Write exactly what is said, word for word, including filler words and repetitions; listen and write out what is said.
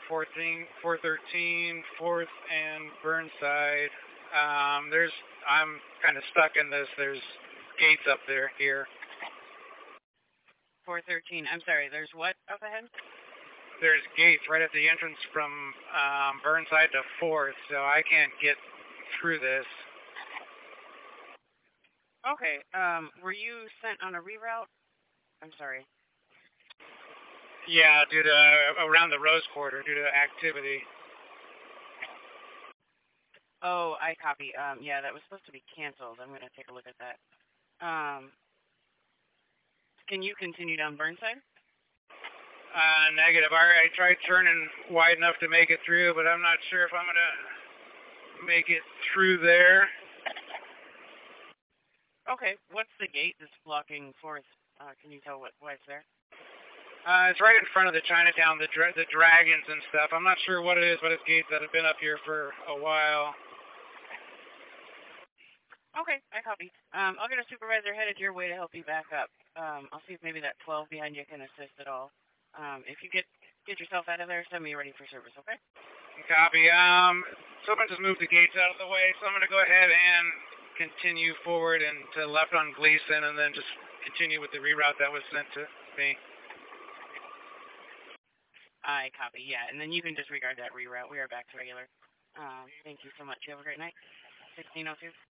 four thirteen, fourth and Burnside. Um, there's, I'm kind of stuck in this. There's gates up there here. four thirteen. I'm sorry. There's what up ahead? There's gates right at the entrance from um, Burnside to fourth, so I can't get through this. Okay. Um, were you sent on a reroute? I'm sorry. Yeah, due to uh, around the Rose Quarter, due to activity. Oh, I copy. Um, yeah, that was supposed to be canceled. I'm going to take a look at that. Um, can you continue down Burnside? Uh, negative. I, I tried turning wide enough to make it through, but I'm not sure if I'm going to make it through there. Okay, what's the gate that's blocking fourth? Uh, can you tell what why it's there? Uh, it's right in front of the Chinatown, the dra- the dragons and stuff. I'm not sure what it is, but it's gates that have been up here for a while. Okay, I copy. Um, I'll get a supervisor headed your way to help you back up. Um, I'll see if maybe that twelve behind you can assist at all. Um, if you get get yourself out of there, send me ready for service, okay? Copy. Um, someone just moved the gates out of the way, so I'm going to go ahead and continue forward and to the left on Gleason, and then just continue with the reroute that was sent to me. I copy, yeah, and then you can disregard that reroute. We are back to regular. Um, thank you so much. You have a great night. sixteen oh two.